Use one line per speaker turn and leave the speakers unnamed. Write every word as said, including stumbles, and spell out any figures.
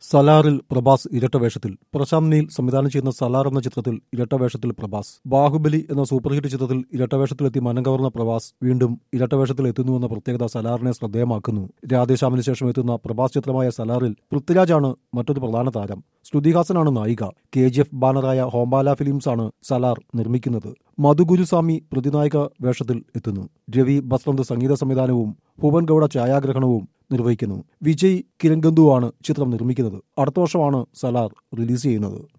സലാറിൽ പ്രഭാസ് ഇരട്ടവേഷത്തിൽ. പ്രശാന്ത് നീൽ സംവിധാനം ചെയ്യുന്ന സലാർ എന്ന ചിത്രത്തിൽ ഇരട്ടവേഷത്തിൽ പ്രഭാസ്. ബാഹുബലി എന്ന സൂപ്പർ ഹിറ്റ് ചിത്രത്തിൽ ഇരട്ടവേഷത്തിലെത്തി മനം കവർന്ന പ്രഭാസ് വീണ്ടും ഇരട്ടവേഷത്തിൽ എത്തുന്നുവെന്ന പ്രത്യേകത സലാറിനെ ശ്രദ്ധേയമാക്കുന്നു. രാധേശ്യാമിന് ശേഷം എത്തുന്ന പ്രഭാസ് ചിത്രമായ സലാറിൽ പൃഥ്വിരാജാണ് മറ്റൊരു പ്രധാന താരം. ശ്രുതിഹാസനാണ് നായിക. കെ ജി എഫ് ബാനറായ ഹോംബാല ഫിലിംസ് ആണ് സലാർ നിർമ്മിക്കുന്നത്. മധുഗുരുസ്വാമി പ്രതിനായക വേഷത്തിൽ എത്തുന്നു. രവി ബസ്വന്ത് സംഗീത സംവിധാനവും ഭുവൻ ഗൌഡ ഛായാഗ്രഹണവും നിർവഹിക്കുന്നു. വിജയ് കിരൺഗന്ധുവാണ് ചിത്രം നിർമ്മിക്കുന്നത്. അടുത്ത വർഷമാണ് സലാർ റിലീസ് ചെയ്യുന്നത്.